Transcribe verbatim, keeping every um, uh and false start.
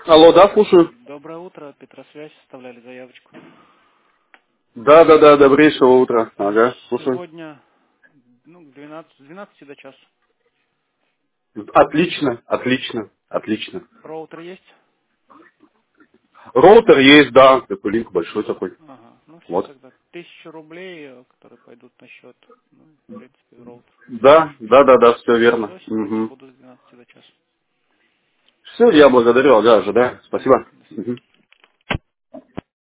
Алло, да, слушаю. Доброе утро, Петросвязь, оставляли заявочку. Да, да, да, добрейшего утра. А, Ага, слушаю. Сегодня, ну, двенадцать, с двенадцати до часу. Отлично, отлично, отлично. Роутер есть? Роутер есть, да, такой линк большой такой. Ага, ну все Вот. тогда. Тысячу рублей, э, которые пойдут на счет. Ну, в принципе, роутер. Да, да, да, да, все верно. Все, сегодня Угу. буду с двенадцати до часу. Все, я благодарю, ага, ожидаю. Ага, Спасибо. до свидания. Мгм.